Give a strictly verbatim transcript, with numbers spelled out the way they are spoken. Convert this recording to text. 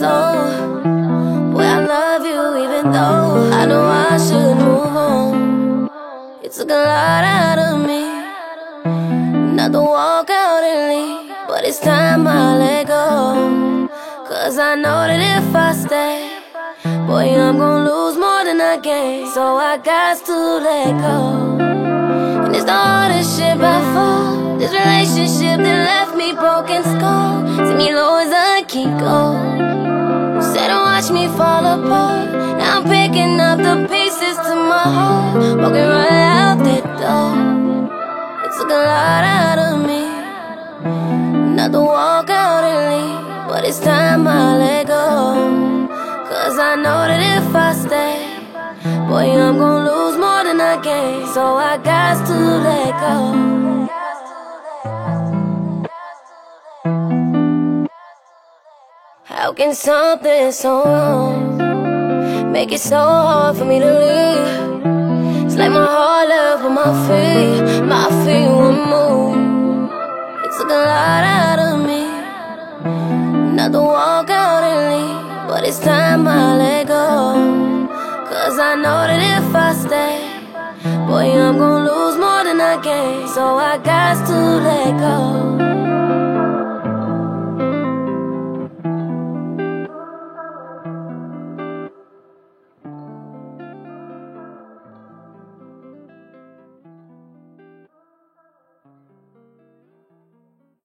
oh, boy, I love you even though I know I should move on. You took a lot out of me, not to walk out and leave, but it's time I let go. Cause I know that if I stay, boy, I'm gonna lose more than I gain. So I got to let go. And it's the hardest shit by far, this relationship that left me broken skull. See me low as I keep going. Said don't watch me fall apart. Now I'm picking up the pieces to my heart, walking right out that door. It took a lot out of me, not to walk out and leave, but it's time I let go. Cause I know that if I stay, boy, I'm gonna lose more than I gain. So I got to let go. How can something so wrong make it so hard for me to leave? It's like my heart left on my feet, my feet won't move. It took a lot out of me, not to walk out and leave, but it's time I let go. Cause I know that if I stay, boy, I'm gonna lose more than I gain. So I got to let go.